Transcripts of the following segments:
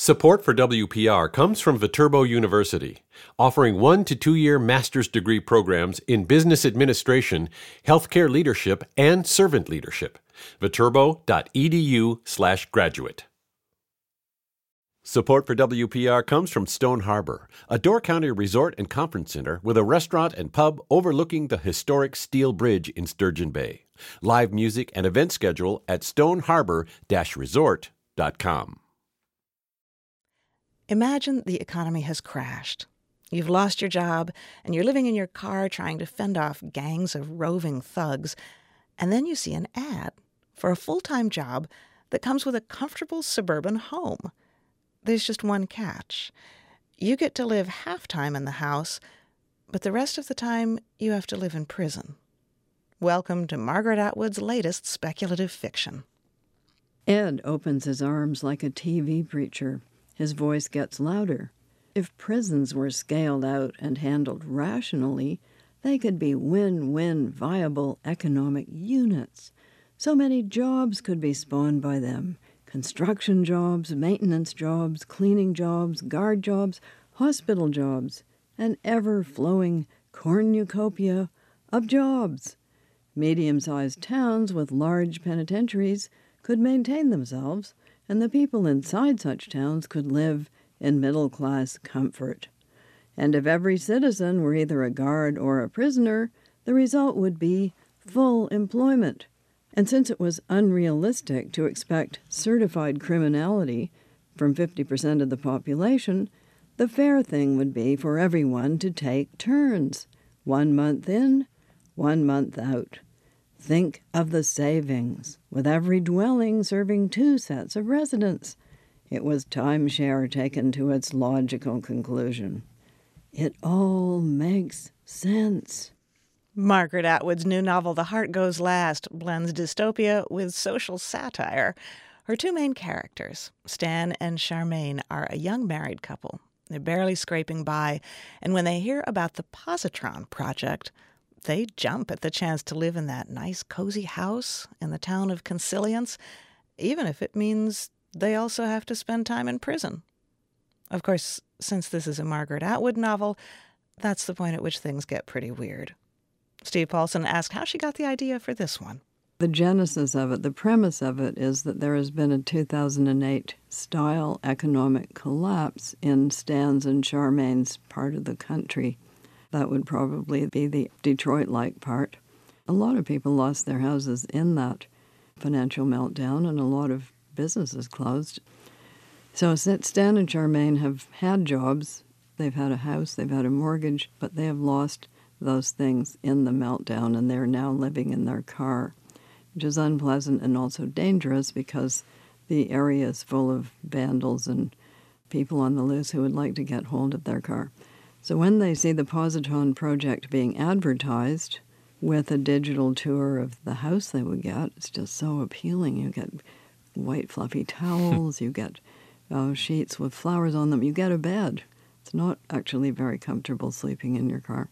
Support for WPR comes from Viterbo University, offering 1 to 2 year master's degree programs in business administration, healthcare leadership, and servant leadership. Viterbo.edu/graduate. Support for WPR comes from Stone Harbor, a Door County resort and conference center with a restaurant and pub overlooking the historic Steel Bridge in Sturgeon Bay. Live music and event schedule at stoneharbor-resort.com. Imagine the economy has crashed. You've lost your job, and you're living in your car trying to fend off gangs of roving thugs, and then you see an ad for a full-time job that comes with a comfortable suburban home. There's just one catch. You get to live half-time in the house, but the rest of the time you have to live in prison. Welcome to Margaret Atwood's latest speculative fiction. Ed opens his arms like a TV preacher. His voice gets louder. If prisons were scaled out and handled rationally, they could be win-win viable economic units. So many jobs could be spawned by them. Construction jobs, maintenance jobs, cleaning jobs, guard jobs, hospital jobs, an ever-flowing cornucopia of jobs. Medium-sized towns with large penitentiaries could maintain themselves, and the people inside such towns could live in middle-class comfort. And if every citizen were either a guard or a prisoner, the result would be full employment. And since it was unrealistic to expect certified criminality from 50% of the population, the fair thing would be for everyone to take turns, 1 month in, 1 month out. Think of the savings, with every dwelling serving 2 sets of residents. It was timeshare taken to its logical conclusion. It all makes sense. Margaret Atwood's new novel, The Heart Goes Last, blends dystopia with social satire. Her 2 main characters, Stan and Charmaine, are a young married couple. They're barely scraping by, and when they hear about the Positron Project, they jump at the chance to live in that nice, cozy house in the town of Consilience, even if it means they also have to spend time in prison. Of course, since this is a Margaret Atwood novel, that's the point at which things get pretty weird. Steve Paulson asked how she got the idea for this one. The genesis of it, the premise of it, is that there has been a 2008-style economic collapse in Stan's and Charmaine's part of the country. That would probably be the Detroit-like part. A lot of people lost their houses in that financial meltdown, and a lot of businesses closed. So Stan and Charmaine have had jobs, they've had a house, they've had a mortgage, but they have lost those things in the meltdown, and they're now living in their car, which is unpleasant and also dangerous because the area is full of vandals and people on the loose who would like to get hold of their car. So when they see the Positron Project being advertised with a digital tour of the house they would get, it's just so appealing. You get white fluffy towels, you get sheets with flowers on them, you get a bed. It's not actually very comfortable sleeping in your car.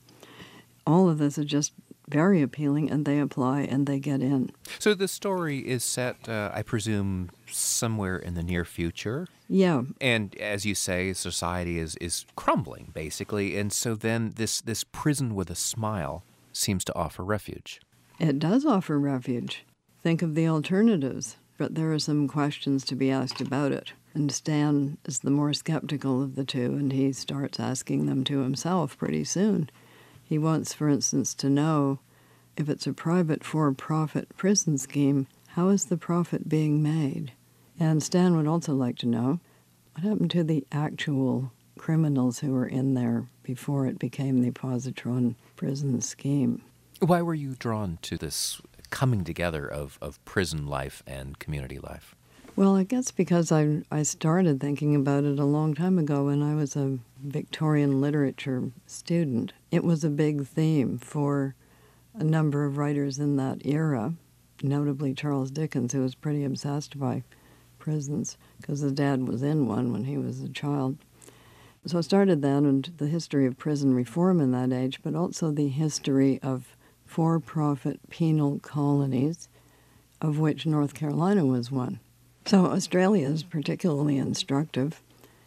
All of this is just very appealing, and they apply and they get in. So the story is set, I presume, somewhere in the near future? Yeah. And as you say, society is crumbling, basically, and so then this prison with a smile seems to offer refuge. It does offer refuge. Think of the alternatives, but there are some questions to be asked about it. And Stan is the more skeptical of the two, and he starts asking them to himself pretty soon. He wants, for instance, to know if it's a private for-profit prison scheme, how is the profit being made? And Stan would also like to know what happened to the actual criminals who were in there before it became the Positron prison scheme. Why were you drawn to this coming together of prison life and community life? Well, I guess because I started thinking about it a long time ago when I was a Victorian literature student. It was a big theme for a number of writers in that era, notably Charles Dickens, who was pretty obsessed by prisons because his dad was in one when he was a child. So I started then, and the history of prison reform in that age, but also the history of for-profit penal colonies, of which North Carolina was one. So Australia is particularly instructive.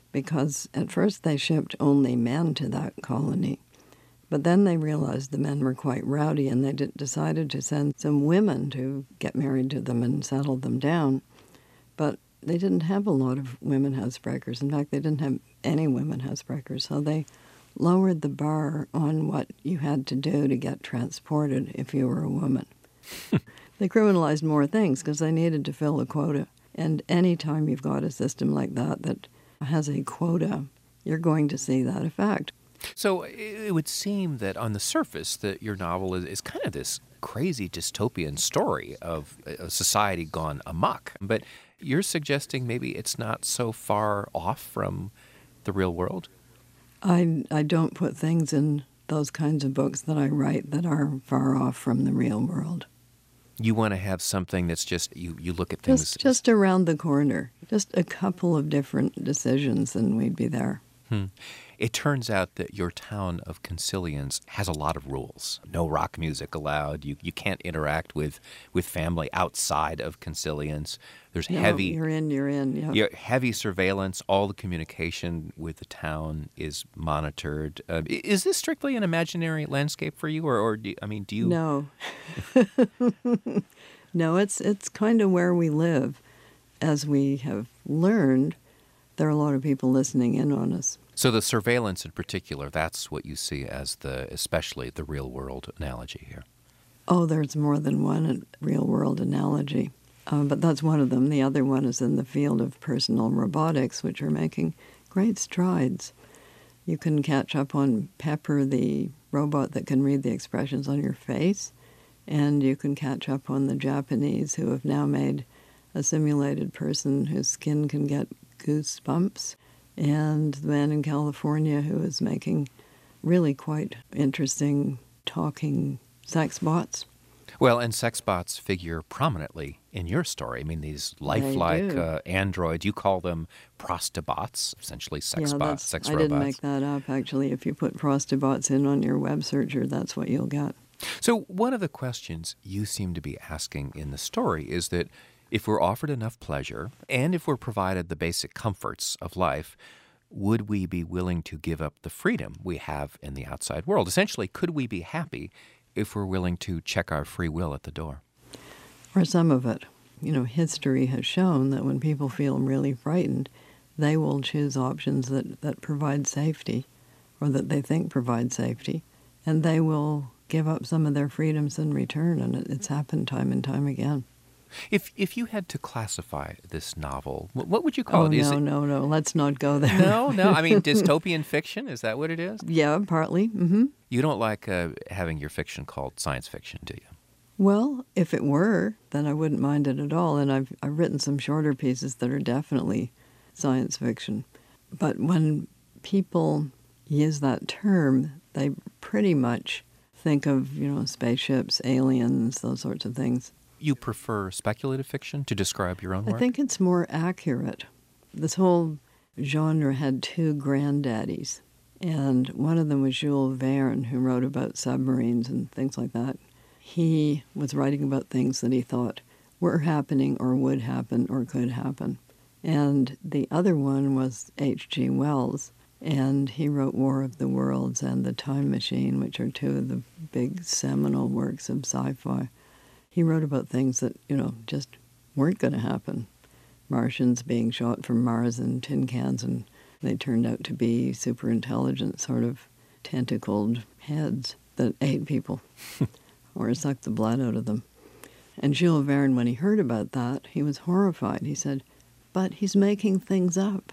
because at first they shipped only men to that colony. But then they realized the men were quite rowdy, and they decided to send some women to get married to them and settle them down. But they didn't have a lot of women housebreakers. In fact, they didn't have any women housebreakers. So they lowered the bar on what you had to do to get transported if you were a woman. They criminalized more things because they needed to fill a quota. And any time you've got a system like that that has a quota, you're going to see that effect. So it would seem that on the surface that your novel is kind of this crazy dystopian story of a society gone amok. But you're suggesting maybe it's not so far off from the real world? I don't put things in those kinds of books that I write that are far off from the real world. You want to have something that's just, you look at things... Just around the corner. Just a couple of different decisions and we'd be there. It turns out that your town of Consilience has a lot of rules. No rock music allowed. You can't interact with family outside of Consilience. There's heavy... You're in. Yeah. Heavy surveillance. All the communication with the town is monitored. Is this strictly an imaginary landscape for you, or do you... No. No, it's kind of where we live. As we have learned, there are a lot of people listening in on us. So the surveillance in particular, that's what you see as especially the real-world analogy here. Oh, there's more than one real-world analogy. But that's one of them. The other one is in the field of personal robotics, which are making great strides. You can catch up on Pepper, the robot that can read the expressions on your face, and you can catch up on the Japanese who have now made a simulated person whose skin can get goosebumps, and the man in California who is making really quite interesting talking sex bots. Well, and sex bots figure prominently in your story. I mean, these lifelike androids, you call them prostobots, essentially sex bots, sex robots. I didn't make that up, actually. If you put prostobots in on your web searcher, that's what you'll get. So one of the questions you seem to be asking in the story is that if we're offered enough pleasure, and if we're provided the basic comforts of life, would we be willing to give up the freedom we have in the outside world? Essentially, could we be happy if we're willing to check our free will at the door? Or some of it. History has shown that when people feel really frightened, they will choose options that provide safety, or that they think provide safety, and they will give up some of their freedoms in return, and it's happened time and time again. If you had to classify this novel, what would you call it? No. Let's not go there. No. I mean, dystopian fiction, is that what it is? Yeah, partly. Mm-hmm. You don't like having your fiction called science fiction, do you? Well, if it were, then I wouldn't mind it at all. And I've written some shorter pieces that are definitely science fiction. But when people use that term, they pretty much think of, spaceships, aliens, those sorts of things. You prefer speculative fiction to describe your own work? I think it's more accurate. This whole genre had two granddaddies, and one of them was Jules Verne, who wrote about submarines and things like that. He was writing about things that he thought were happening or would happen or could happen. And the other one was H.G. Wells, and he wrote War of the Worlds and The Time Machine, which are two of the big seminal works of sci-fi. He wrote about things that, just weren't going to happen. Martians being shot from Mars in tin cans, and they turned out to be super intelligent, sort of tentacled heads that ate people or sucked the blood out of them. And Jules Verne, when he heard about that, he was horrified. He said, but he's making things up.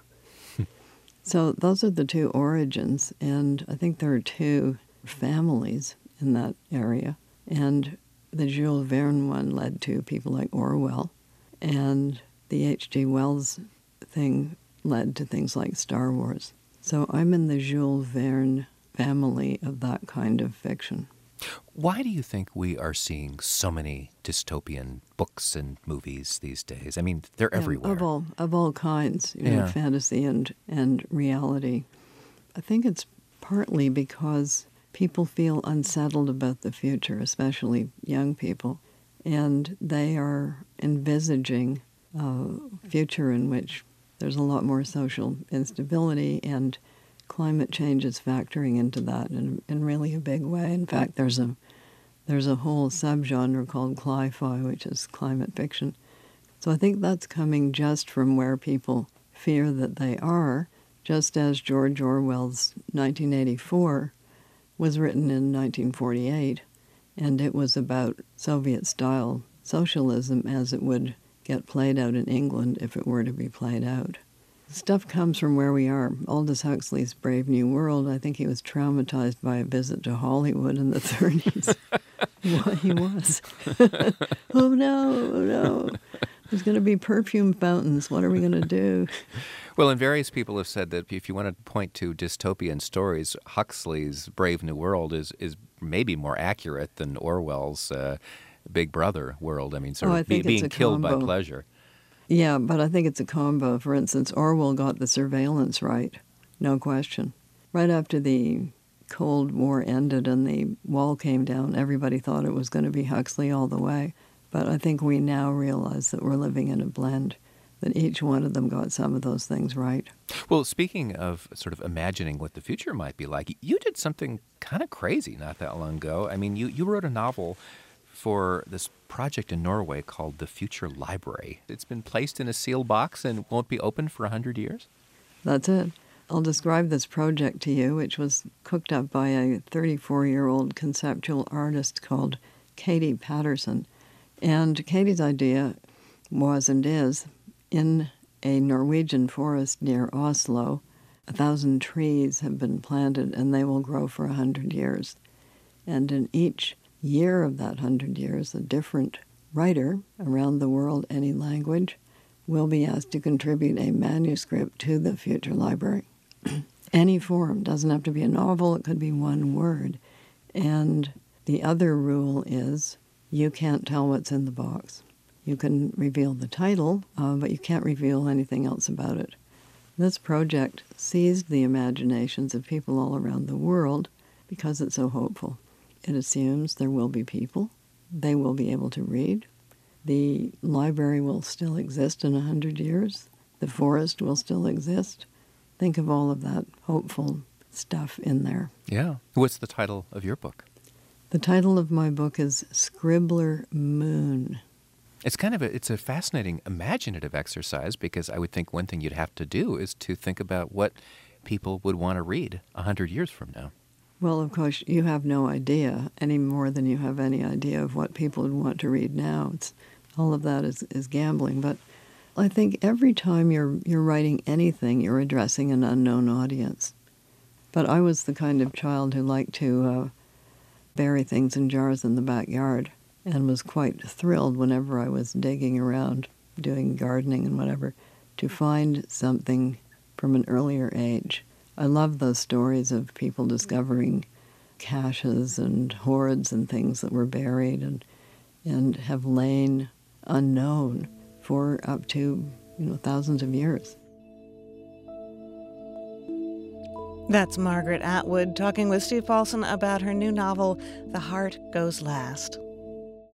So those are the two origins, and I think there are two families in that area. And the Jules Verne one led to people like Orwell, and the H.G. Wells thing led to things like Star Wars. So I'm in the Jules Verne family of that kind of fiction. Why do you think we are seeing so many dystopian books and movies these days? I mean, they're everywhere. Of all kinds, fantasy and reality. I think it's partly because people feel unsettled about the future, especially young people, and they are envisaging a future in which There's a lot more social instability, and climate change is factoring into that in really a big way. In fact, there's a whole subgenre called cli-fi, which is climate fiction. So I think that's coming just from where people fear that they are, just as George Orwell's 1984 was written in 1948, and it was about Soviet-style socialism as it would get played out in England if it were to be played out. Stuff comes from where we are. Aldous Huxley's Brave New World, I think he was traumatized by a visit to Hollywood in the 30s. What he was. Oh no. There's going to be perfume fountains. What are we going to do? Well, and various people have said that if you want to point to dystopian stories, Huxley's Brave New World is maybe more accurate than Orwell's Big Brother world. I mean, sort of being killed by pleasure. Yeah, but I think it's a combo. For instance, Orwell got the surveillance right, no question. Right after the Cold War ended and the wall came down, everybody thought it was going to be Huxley all the way. But I think we now realize that we're living in a blend, that each one of them got some of those things right. Well, speaking of sort of imagining what the future might be like, you did something kind of crazy not that long ago. I mean, you wrote a novel for this project in Norway called The Future Library. It's been placed in a sealed box and won't be open for 100 years? That's it. I'll describe this project to you, which was cooked up by a 34-year-old conceptual artist called Katie Patterson. And Katie's idea was and is, in a Norwegian forest near Oslo, 1,000 trees have been planted and they will grow for 100 years. And in each year of that 100 years, a different writer around the world, any language, will be asked to contribute a manuscript to the Future Library. Any form. Doesn't have to be a novel. It could be one word. And the other rule is you can't tell what's in the box. You can reveal the title, but you can't reveal anything else about it. This project seized the imaginations of people all around the world because it's so hopeful. It assumes there will be people. They will be able to read. The library will still exist in 100 years. The forest will still exist. Think of all of that hopeful stuff in there. Yeah. What's the title of your book? The title of my book is Scribbler Moon. It's a fascinating imaginative exercise, because I would think one thing you'd have to do is to think about what people would want to read 100 years from now. Well, of course, you have no idea any more than you have any idea of what people would want to read now. All of that is gambling. But I think every time you're writing anything, you're addressing an unknown audience. But I was the kind of child who liked to bury things in jars in the backyard, and was quite thrilled whenever I was digging around, doing gardening and whatever, to find something from an earlier age. I love those stories of people discovering caches and hoards and things that were buried and have lain unknown for up to thousands of years. That's Margaret Atwood talking with Steve Paulson about her new novel, The Heart Goes Last.